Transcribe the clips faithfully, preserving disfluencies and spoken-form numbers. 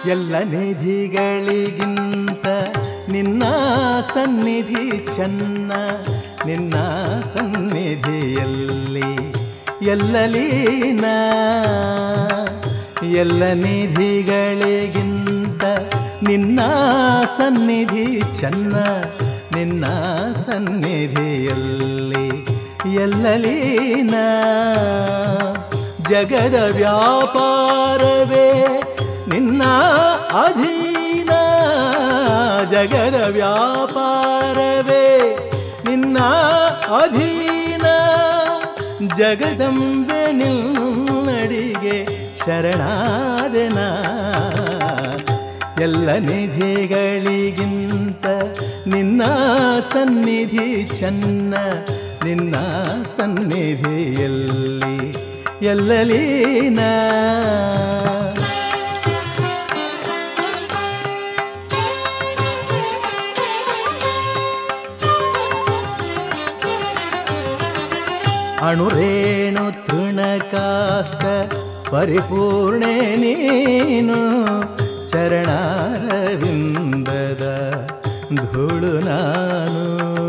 ಎಲ್ಲ ನಿಧಿಗಳಿಗಿಂತ ನಿನ್ನ ಸನ್ನಿಧಿ ಚೆನ್ನ, ನಿನ್ನ ಸನ್ನಿಧಿಯಲ್ಲಿ ಎಲ್ಲಲೀನ. ಎಲ್ಲ ನಿಧಿಗಳಿಗಿಂತ ನಿನ್ನ ಸನ್ನಿಧಿ ಚೆನ್ನ, ನಿನ್ನ ಸನ್ನಿಧಿಯಲ್ಲಿ ಎಲ್ಲಲೀನ. ಜಗದ ವ್ಯಾಪಾರವೇ ನಿನ್ನ ಅಧೀನ, ಜಗದ ವ್ಯಾಪಾರವೇ ನಿನ್ನ ಅಧೀನ. ಜಗದಂಬೆ ನಿನ್ನಡಿಗೆ ಶರಣಾದೆನ. ಎಲ್ಲ ನಿಧಿಗಳಿಗಿಂತ ನಿನ್ನ ಸನ್ನಿಧಿ ಚೆನ್ನ, ನಿನ್ನ ಸನ್ನಿಧಿಯಲ್ಲಿ ಎಲ್ಲಲೀನ. ಅಣುರೇಣು ತೃಣಕಾಷ್ಟ ಪರಿಪೂರ್ಣೆ ನೀನು, ಚರಣಾರವಿಂದದ ಧೂಳು ನಾನು.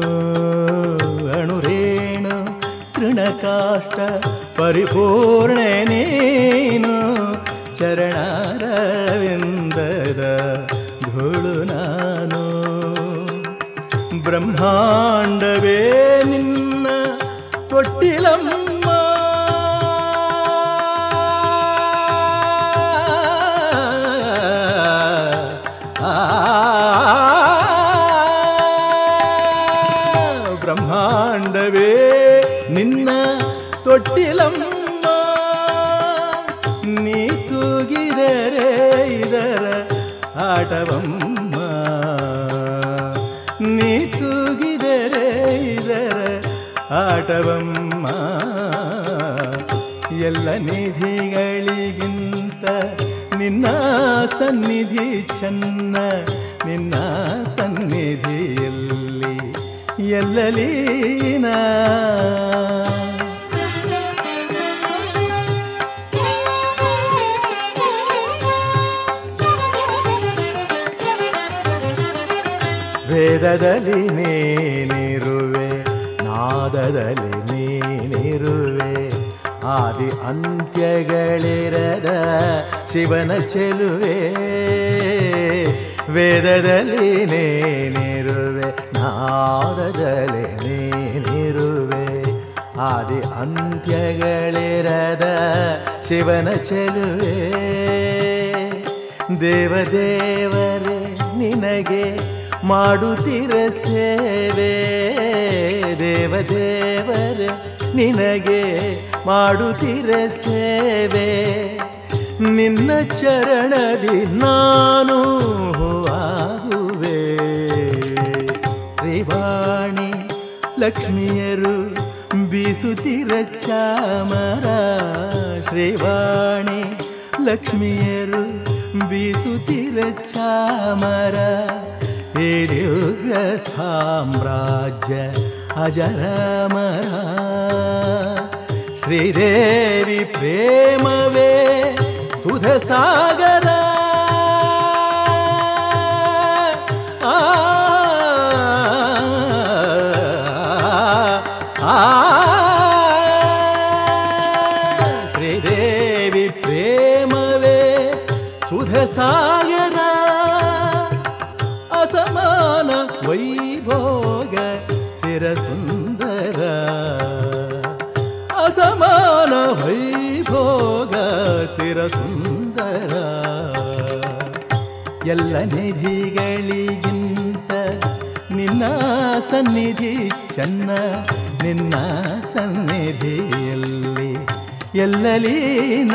ಅಣುರೇಣು ತೃಣಕಾಷ್ಟ ಪರಿಪೂರ್ಣೆ ನೀನು, ಚರಣಾರವಿಂದದ ಧೂಳು ನಾನು. ಬ್ರಹ್ಮಾಂಡವೇ ನಿನ್ನ ತೊಟ್ಟಿಲಮ್ಮ, ಬ್ರಹ್ಮಾಂಡವೇ ನಿನ್ನ ತೊಟ್ಟಿಲಮ್ಮ. ನೀ ತೂಗಿದರೆ ಇದರ ಆಟವಮ್ಮ, ನೀ ತೂಗಿದರೆ ಇದರ ಆಟವಮ್ಮ. ಎಲ್ಲ ನಿಧಿಗಳಿಗಿಂತ ನಿನ್ನ ಸನ್ನಿಧಿ ಚೆನ್ನ, ನಿನ್ನ ಸನ್ನಿಧಿಯಲ್ಲಿ ಎಲ್ಲಲೀನ. ವೇದದಲ್ಲಿ ನೀನಿರುವೆ, ನಾದದಲ್ಲಿ ನೀನಿರುವೆ, ಆದಿ ಅಂತ್ಯಗಳಿರದ ಶಿವನ ಚೆಲುವೆ. ವೇದದಲ್ಲಿ ನೀನಿರುವೆ, ನಾದದಲ್ಲಿ ನೀನಿರುವೆ, ಆದಿ ಅಂತ್ಯಗಳಿರದ ಶಿವನ ಚೆಲುವೆ. ದೇವದೇವರೇ ನಿನಗೆ ಮಾಡುತ್ತಿರ ಸೇವೆ, ದೇವದೇವರೇ ನಿನಗೆ ಮಾಡುತ್ತಿರ ಸೇವೆ. ನಿನ್ನ ಚರಣದಿ ನಾನು ಆಗುವೆ. ಶ್ರೀವಾಣಿ ಲಕ್ಷ್ಮಿಯರು ಬೀಸುತ್ತಿರ ಚಾಮರ, ಶ್ರೀವಾಣಿ ಲಕ್ಷ್ಮಿಯರು ಬೀಸುತ್ತಿರ ಚಾಮರ. ಈ ದಿವ್ಯ ಸಾಮ್ರಾಜ್ಯ ಅಜರಮರ. ಶ್ರೀದೇವಿ ಪ್ರೇಮವೇ ಸುಧಸಾಗರ. ಆ ಶ್ರೀದೇವಿ ಪ್ರೇಮವೇ ಸುಧಸಾಗರ. ಅಸಮಾನ ವೈಭೋಗ ಚಿರಸುಂದರ, ಅಸಮಾನ ವೈಭೋಗ ಚಿರಸುಂದರ. ಎಲ್ಲ ನಿಧಿಗಳಿಗಿಂತ ನಿನ್ನ ಸನ್ನಿಧಿ ಚೆನ್ನ, ನಿನ್ನ ಸನ್ನಿಧಿಯಲ್ಲಿ ಎಲ್ಲಲೀನ.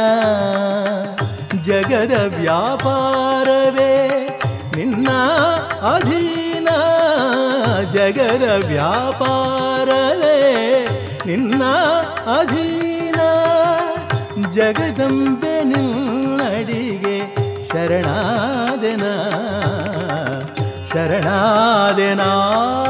ಜಗದ ವ್ಯಾಪಾರವೇ ನಿನ್ನ ಅಧೀನ, ಜಗದ ವ್ಯಾಪಾರವೇ ನಿನ್ನ ಅಧೀನ. ಜಗದಂಬೆ ನಿನ್ನಡಿಗೆ ಶರಣಾದೆನ, ಶರಣಾದೆನ.